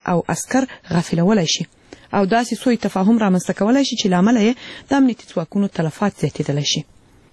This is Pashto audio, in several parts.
او عسكر غافلولای شي او داسې سوء تفاهم رامنځته کولای شي چې لامل یې د امنیتي ځواکونو تلفات زیاتېدلی شي.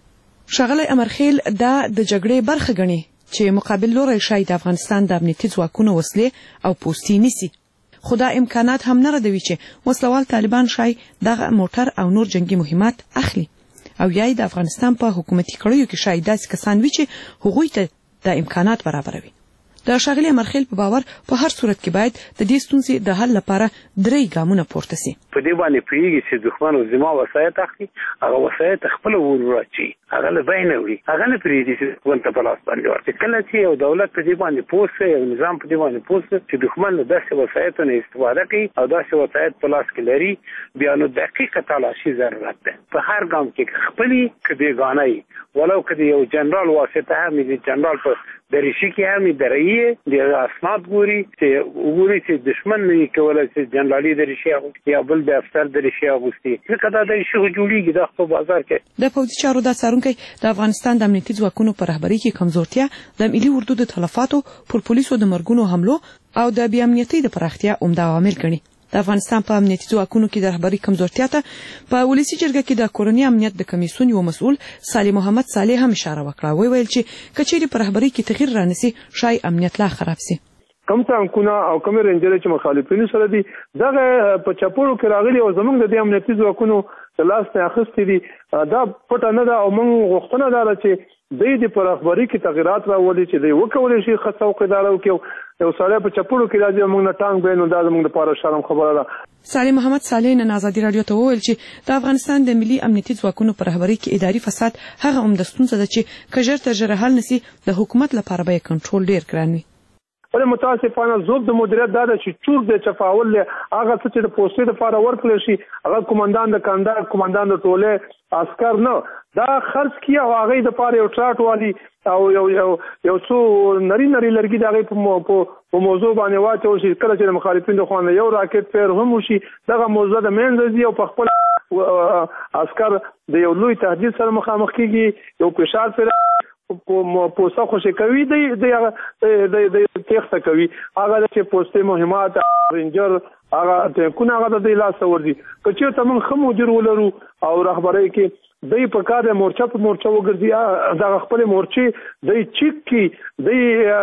ښاغلی امرخیل دا د جګړې برخه ګڼي چې مقابل لوری شاید د افغانستان د امنیتي ځواکونو وسلې او پوستې نیسي، خو دا امکانات هم نه ردوي چې وسلوال طالبان شاید دغه موټر او نور جنگي مهمات اخلي او یا د افغانستان په حکومتي کړیو کې شاید داسې کسان وي چې هغوی ته د امکانات برابروي. د ښاغلي امرخیل په باور په هر صورت کې باید د دې ستونزې د حل لپاره 3 ګامونه پورته سي. په دې باندې پوهیږي چې دښمن زما وسایت اخلي، هغه وسایت خپل ورواچي، هغه له بین وړي، هغه نه پرېږدي چې ولته په لاس باندې ورته. کله چې یو دولت په دې باندې پوسه یو نظام په دې باندې پوسه چې دښمن له داسې وسایتو نه استفاده کوي او داسې وسایت په لاس کې لري، بیا نو دقیقه تلاشي ضرورت ده. په هر ګام کې خپلې که بېګانه وي، ولو که د یو جنرال واسطه هم د جنرال په دریشي کې هم درایي د اسناد ګوري چې وګوري چې دښمن نه کولای چې جنرالي دریشي یا بل د افسر دریشي اغوستي، ځکه دا د شی جوړیږي د خپل بازار کې. د پوځي چارو د څارونکي د افغانستان د امنیتي ځواکونو پر رهبرۍ کې کمزورتیا د ملي اردو د تلفاتو پر پولیسو د مرګونو حملو او د بې امنیتۍ د پراختیا عمده عوامل ګڼي. د افغانستان په امنیتي ځواکونو کې د رهبرۍ کمزورتیا ته په ولسي جرګه کې د کورنۍ امنیت د کمیسیون یو مسؤل صالح محمد صالح هم اشاره وکړه. ویل چې کچېرې په رهبرۍ کې تغییر رانیسي شاید امنیت لا خراب سي. کم ټانکونه او کم رینجر چې مخالفینو سره دي دغه په چپړو کې راغلي او زمونږ د امنیتي ځواکونو لاس ته اخیستي دي، دا پټه نه ده او موږ غوښتنه ده چې دوی د پر رهبرۍ کې تغیرات راولي چې دوی وکولی شي ښه څوکیدار وکړي. یو سړی په چپړو کې راځي موږ نه ټانک بینو، دا زموږ لپاره شرم خبره ده. صالح محمد صالح نن ازادي راډیو ته وویل چې د افغانستان د ملي امنیتي ځواکونو پر رهبرۍ کې اداري فساد هغه عمده ستونزه ده چې که ژر تر ژره حل نسي د حکومت لپاره به کنټرول ډیر ګران وي. ولې متاسفانه ضد د مدیریت دا ده چې چور د چفاول هغه څه چې د پوستې لپاره ورکړل شي هغه کمانډان د کاندار کمانډان د ټولې عسكر نه دا خرڅ کیه او هغه د لپاره یو ټراټ والی او یو څو نری لرګي د هغه په موضوع باندې واچو شي. کله چې مخالفین د خوانه یو راکټ پیر هم وشي دغه موضوع د منځي او په خپل عسكر د یو لوی تهدید سره مخامخ کیږي، یو فشار پر پوسه خوشی کوي د تخته کوي، هغه چې پوسټي مهمات رینجر هغه ټینکونه هغه د لاس ورځي. که چېرته موږ ښه مدیر ولرو او رهبرۍ کې دوی په کار مورچه په مورچه وګرځي، دغه خپل مورچې دوی چیک کی دوی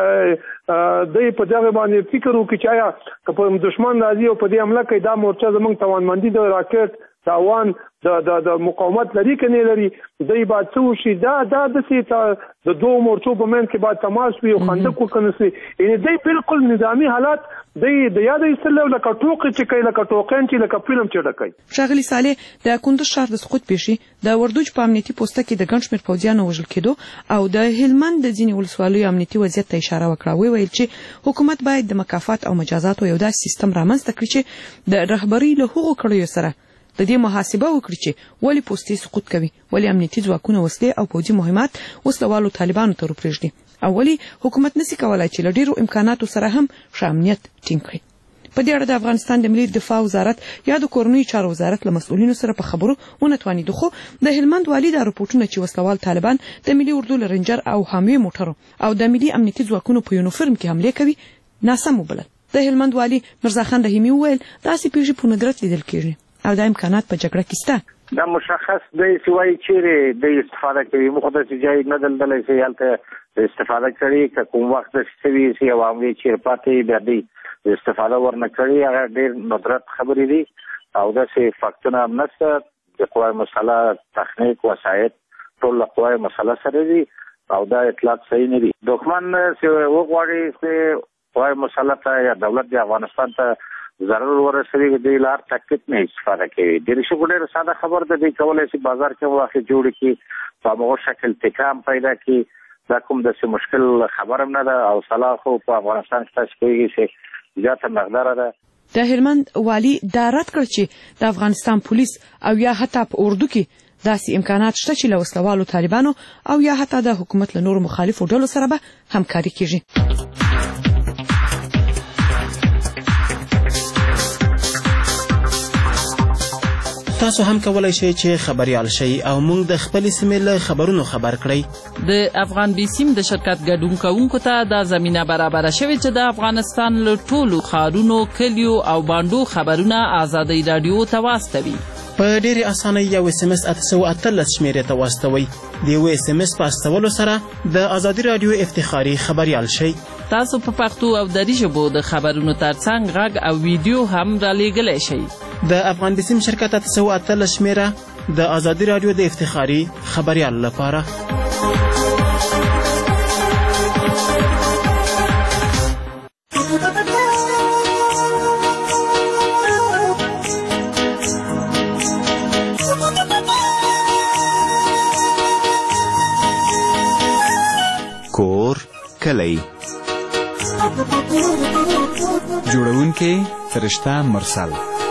په دغه باندې فکر وکړي چې آیا که په دشمن راځي او په دې حمله کوي دا مورچه زموږ توانمندي د راکټ تاوان د مقاومت لري که نه لري، دوی باید څه وشي دا داسې د دوو مورچو په منځ کې باید تماس وي او خندق وکنسي. یعنې دوی بالکل نظامي حالات دوی د یاد ایستل لکه ټوقې چې کوي لکه ټوقین چې لکه فلم چې ډکوي. ښاغلي صالح د کندوز ښار د سقوط پیښې د وردوج په امنیتي پوسته کې د ګڼ شمېر پوځیانو وژل کېدو او د هلمند د ځینې ولسوالیو امنیتي وضعیت ته اشاره وکړه. ویل چې حکومت باید د مکافات او مجازاتو یو داسې سیستم رامنځته کړي چې د رهبرۍ له هغو کړیو سره د دې محاسبه وکړي چې ولې پوستې سقوط کوي، ولې امنیتي ځواکونه وسلې او پوځي مهمات وسلوالو طالبانو ته ورپرېږدي او ولې حکومت نسي کولای چې له ډېرو امکاناتو سره هم ښه امنیت ټینګ کړي. په دې اړه د افغانستان د ملي دفاع وزارت یا د کورنیو چارو وزارت له مسؤلینو سره په خبرو ونتوانېدو، خو د هلمند والي دا رپورټونه چې وسلوال طالبان د ملي اردو له رینجر او حاموي موټرو او د ملي امنیتي ځواکونو په یونیفورم کې حملې کوي ناسم وبلل. د هلمند والي مرزاخان رحیمي وویل داسې پیښې په ندرت لیدل کېږي او دا امکانات په جګړه کې شته. دا مشخص دی چې وایي چیرې د استفاده کوي مقدسې ځای نه دلدلی چې هلته استفاده کړي که کوم وخت داسې وي چې عوام وي چیرې پاتې بیا دوی استفاده ورنه کړي هغه ډېر ندرت خبرې دي او داسې فاکتونه هم نشته. د قوای مسله تخنیک وسایط ټول له قوای مسله سره دي او دا اطلاق صحیح نه دي. دښمن چې وغواړي چې قوای مسله ته یا دولت د افغانستان ته ضرر ورسوي د لار تکلیف نه استفاده کوي. د ریښو ډېر ساده خبر ده دی کولای شي بازار کې واخلي جوړ کی په هغه شکل تکام پیدا کی دا کوم د مشکل خبر هم نه ده او صلاح خو په افغانستان کې تاسو کوي چې زیاته مقدار ده. د هلمند والي دا رد کړ چې د افغانستان پولیس او یا حتی په اردو کې داسې امکانات شته چې له وسلوالو طالبانو او یا حتی د حکومت له نورو مخالفو ډلو سره به همکاري کیږي. تاسو هم کولای شئ چې خبریال شئ او موږ د خپلې سیمې له خبرونو خبر کړئ. د افغان بیسیم د شرکت ګډون کوونکو ته دا زمینه برابره شوې چې د افغانستان له ټولو ښارونو، کلیو او بانډو خبرونه ازادۍ راډیو ته واستوي. په ډېرې اسانۍ یو SMS 818 شمېرې ته واستوئ. د یو SMS په استولو سره د ازادي راډیو افتخاري خبریال شئ. تاسو په پښتو او دري ژبو د خبرونو ترڅنګ غږ او ویډیو هم رالیږلی شئ. د افغان بیسیم شرکت 818 شمېره د ازادي راډیو د افتخاري خبریال لپاره. کور کلی جوړونکی فرشته مرسل.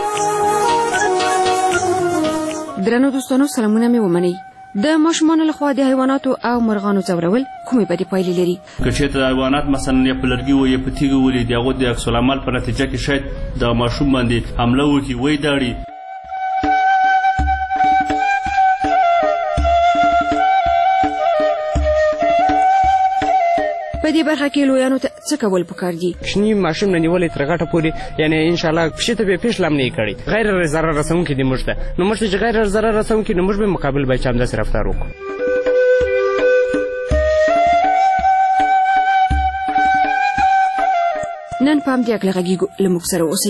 درنو دوستانو، سلامونه مې ومنئ. د ماشومانو لخوا د حیواناتو او مرغانو ځورول کومې بدې پایلې لري؟ که چېرته د حیوانات مثلا یا په لرګي و یا په تیږه ولي د هغو د عکس العمل په نتیجه کې شاید د ماشوم باندې حمله وکړي، وی داړي. په دې برخه کې لویانو ته څه کول پکار دي؟ کوچني ماشوم نه نیولې تر غټه پورې، یعنې انشاءالله پښې ته به پیښ لم نه کړي. غیر ضرر رسونکي دي موږ ته، نو موږ ته چې غیر ضرر رسونکي، نو موږ به مقابل باید همداسې رفتار وکړو. نن په همدې هکله غږیږو، له موږ سره اوسئ.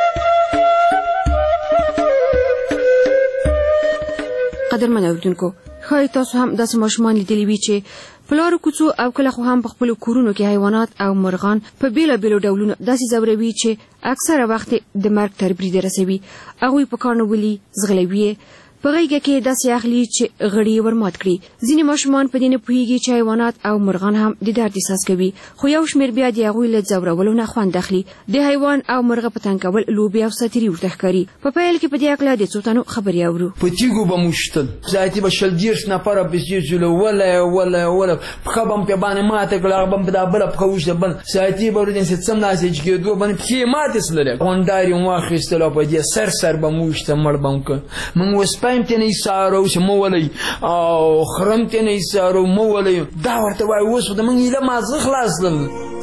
قدرمن اورېدونکو، ښایي تاسو هم داسې ماشومان لیدلي وي چې په لارو کوڅو او کله خو هم په خپلو کورونو کې حیوانات او مرغان په بېلابېلو ډولونو داسې ځوروي چې اکثره وخت د مرګ تر بریده رسوي. هغوی په کاڼو ولي، ځغلوي، په غېږه کې داسې اخلي چې غړي یې ورمات کړي. ځینې ماشومان په دې نه پوهېږي چې حیوانات او مرغان هم د درد احساس کوي، خو یو شمېر بیا د هغوی له ځورولو نه خوند اخلي. د حیوان او مرغه په تنګ کول لوبې او ساتیري ورته ښکاري. په پیل کې په دې هکله د څو تنو خبرې اورو. په تیږو به مو شتل، ساعتي به 40 نفره پسې شولو، وله پښه به م پې باندې ماته کړه، هغه به م په دا بله پښه وشته، بل ساعتي به ورځ څمداسې چې کېدو باندې پښې ماتې سولې. غونډارې م واخېستل او په دې سر به مو وشته، مړ به م کړ. موږ وسپی م ترې نه ایسارو چې مه ولئ، او خره م ترې نه ایسارو مه ولئ. دا ورته وایي اوس خو د موږ هیله مازغه خلاص کړل.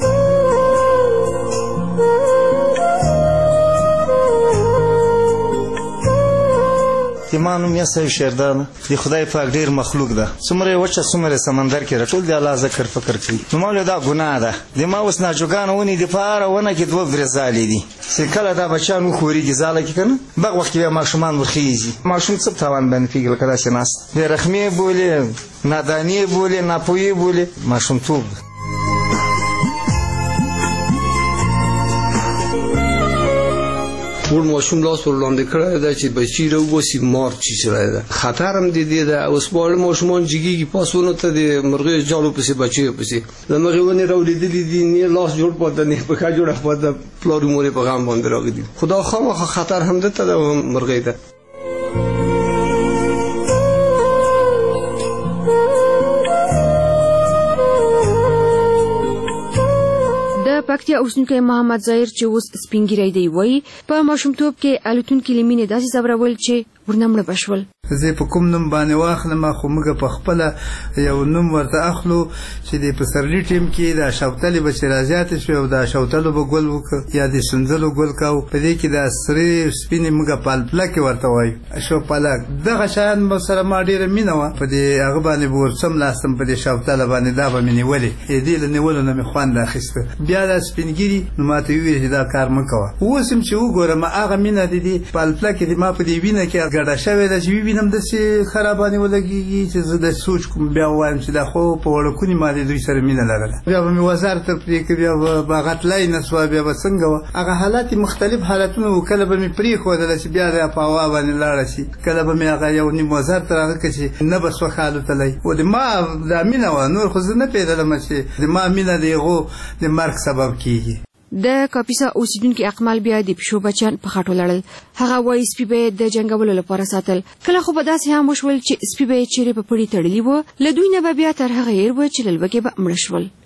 زما نوم یاسر شیردانه، د خدای پاک ډېر مخلوق ده. څومره یې وچه څومره سمندر کې راټول د الله ذکر فکر کوي. نو ما ویل دا ګناه ده. د ما اوس ناجوګانه ونې د په هره ونه کې 2 زالې دي، چې کله دا بچیان وښورېږي زاله کې که نه، بغ وخت کې بیا ماشومان ورخېږي. ماشوم څه په تاوان باندې پوهېږي، لکه داسې ناست بې رحمي یې بولې، ناداني یې بولې، ناپوهي یې بولې. ماشومتوب ده. ټول ماشوم لاس ورلاندې کړی ده چې بچي راوباسي، مار چیچلی ده. خطر هم د دې ده. اوس واړه ماشومان جګېږي پاسونو ته د مرغیو جالو پسې، بچیو پسې. د مغې ونې راولېدلي دي، نه لاس جوړ پاته، نه پښه جوړه پاته، پلار و مور یې په غم باندې راغلي. خو دا خامخا خطر هم دلته ده مرغۍ ته. پکتیا اوسنیکی محمد ظاهر چې اوس سپین ږیری دی وایي په ماشومتوب کې الوتونکي له مینې داسې ځورول چې ورنه مړه بشول. زه په کوم نوم باندې واخلم، خو موږ په خپله یو نوم ورته اخلو چې د پسرلي ټیم کې د شوتلې به چې رازیاتې شوې او د شوتلو به ګل وکړو یا د سنځلو ګل کوو. په دې کې د سرې سپینې موږ پالپلکې ورته وایو، شوپلک. دغه شیان به سره ما ډېره مینه وه، په دې هغه باندې به ورڅملاستم، په دې شوتله باندې دا به مې نیولې. دې له نیولو نه مې خوند اخیسته. بیا دا سپینګیري نو ما ته وویل چې دا کار مه کوه. اوس هم چې وګورم هغه مینه د دې پالپلکې د ما په دې وینه کې ګډه شوې ده چې ووینم داسې خرابانې ولګېږي چې زه د سوچ کوم، بیا ووایم چې دا خو په وړکونې ما د دوی سره مینه لرله. بیا به مې وزار ته پرېږدي، بیا به هغه تلی نه سوه، بیا به څنګه وه. هغه حالات مختلف حالتونه وو. کله به مې پرېښودله چې بیا په هوا باندې لاړه شي، کله به مې هغه یو نیم وزر ته هغه کړه چې نه به سوخه الوتلی. او د ما دا مینه وه، نور خو زه نه پوهېدلم چې د ما مینه د هغو د مرګ سبب کېږي. د کاپیسا اوسیدونکي اقمال بیا د پیشو بچیان په خاټو لړل. هغه وایي سپي به د جنګولو لپاره ساتل. کله خو به داسې هم وشول چې سپي به یې چیرې په پړي تړلي وو، له دوی نه به بیا تر هغه هېر وه چې له لوږې به مړه شول.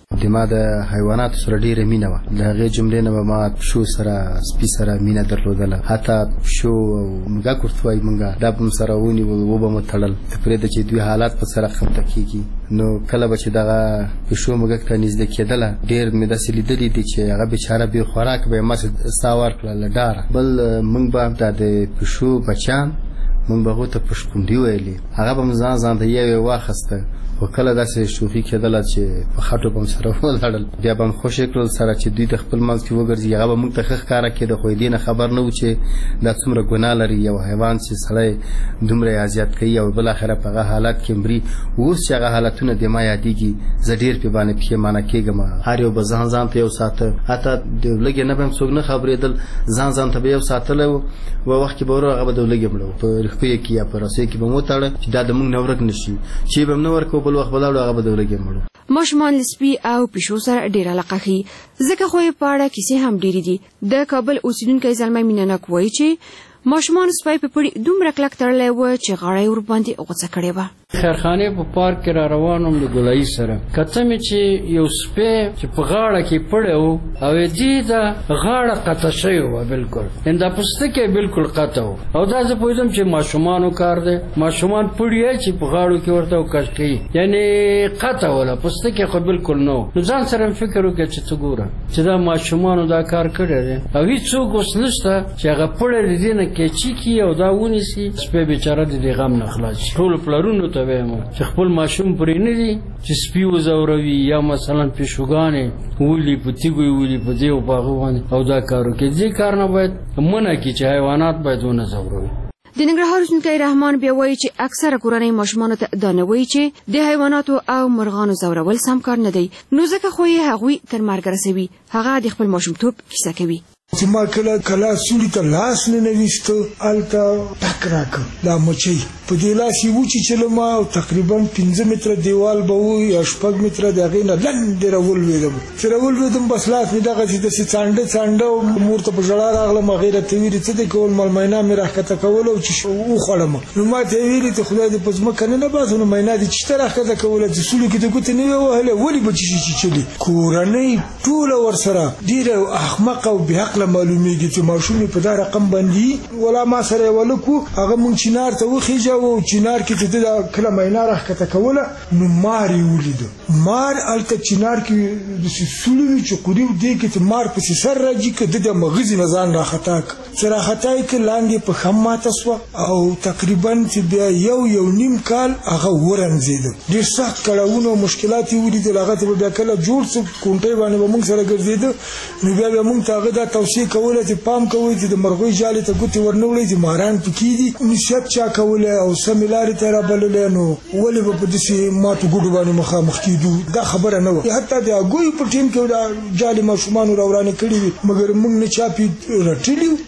د ما د حیواناتو سره ډیره مینه وه. د هغې جملې نه به ما پشو سره سپي سره مینه درلودله. حتی پشو او موږک ورته وایي موږ دا به م سره ونیول وبه مو تړل ته پرېږده چې دوی حالات په سره خفته کېږي. نو کله به چې دغه پشو موږک ته نږدې کېدله ډېر مې داسې لیدلي دي چې هغه بېچاره بې خوراک به یې ماسې ساه ورکړه له ډاره. بل موږ به دا د پشو بچیان موږ به هغو ته پشکونډي ویلې. هغه به م ځان ته یو یې واخیسته خو کله داسې شوخي کېدله چې په خټو به م سره ولاړل بیا به م خوشې کړل سره چې دوی د خپل منځ کې وګرځي. هغه به موږ ته ښه ښکاره کېده خو دې نه خبر نه و چې دا څومره ګناه لري یو حیوان چې سړی دومره یې اذیت کوي او بالاخره په هغه حالت کې مري. اوس چې هغه حالتونه د ما یادېږي زه ډېر پې باندې پښېمانه کېږم. هر یو به ځان ته یو ساته حتی د لږې نه به هم څوک نه خبرېدل ځان ته به یو ساتلی و وخت کې به ورو هغه به د لږې مړه په رخپیو کې یا په رسۍ کې به م وتړه چې دا د موږ نه ورک نه شي چې به م نه ورکوو بل وخت به لاړو هغه به د لږې مړو. ماشومان له سپي او پیشو سره ډېر علاقه ښیي ځکه خو یې په اړه کیسې هم ډېرې دي. د کابل اوسېدونکی زلمی مینهناک وایي چې ماشومان سپی په پړي دومره کلک تړلی و چې غاړه یې ورباندې غوڅه کړې وه. خیرخانې په پارک کې را روان وم د ګلایي سره کته مې چې یو سپی چې په غاړه کې پړی و او دې دا غاړه قطع شوې وه بلکل دا پوستکی بلکل قطع و او دا زه پوهېدم چې ماشومانو کار دی. ماشومان پړي چې په غاړو کې ورته کش کوي یعنې قطع وله پوستکی خو بلکل نه و. نو ځان سره فکر وکړه چې ته ګوره چې دا ماشومانو دا کار کړی دی او هېڅوک اوس نشته چې هغه پړی د دې نه کیچي کړي او دا ونیسي سپی بېچاره د دې غم نه خلاص شي. ټولو پلرونو ته وایم چې خپل ماشوم پرې نه دي چې سپي وځوروي یا مثلا پیشوګانې ولي په تیږو یې ولي په دې او په هغه باندې او دا کار وکړي. دې کار نه باید منع کړي چې حیوانات باید ونه ځوروي. د ننګرهار اوسېدونکی رحمان بیا وایي چې اکثره کورنۍ ماشومانو ته دا نه وایي چې د حیواناتو او مرغانو ځورول سم کار نه دی نو ځکه خو یې هغوی تر مرګه رسوي. هغه د خپل ماشومتوب کیسه کوي. چې ما کله سولي ته لاس نه نویسته هلته ټک راکړ دا مچۍ په دې لاس یې وچیچلم او تقریبا 15 متره دیوال به و یا 6 متره د هغې نه لنډې راولوېدم چې راولوېدم بس لاس مې دغسې داسې څانډه مور ته په ژړا راغلم. هغې راته ویلې څه دی کول مینا مې راښکته کوله او چې وخوړم. نو ما ته یې ویلې چې خدای دې په ځمکه نه باسو نو مینا دې چې ته راښکته کوله چې سولو کې د ګوتې نه وې وهلې ولې به چیچلي. کورنۍ ټوله ورسره ډېره احمقه او بېعقله معلومیږي چې ماشوم په دا رقم باندې ولا ما سره ولکو هغه مونږ چینار ته وخیجه او چینار کې چې د کله مینا راښکته کوله نو مار یې ولیده. مار هلته چینار کې داسې سولې وي چې قوري و دې کې چې مار پسې سر راځي که د مغزې نه ځان راخطا کړه چې راخطا یې کړه لاندې په خم ماته سوه او تقریبا چې بیا یو نیم کال هغه ورنځېده. ډېر سخت کړاوونه او مشکلات یې ولیدل. هغه ته به بیا کله جوړ څه کونټۍ باندې به مونږ سره ګرځېده نو بیا مونږ ته هغه دا توصیه کوله چې پام کوئ چې د مرغۍ جالې ته ګوتې ورنه وړئ چې ماران پکې دي. نصیحت چا کولی او سمې لارې ته یې رابللی نو ولې به په داسې ماتو ګوډو باندې مخامخ کېدو دا خبره نه وه. حتی د هګیو په ټیم کې دا جالې ماشومانو راورانې کړي وي مګر موږ نه چا پې رټلي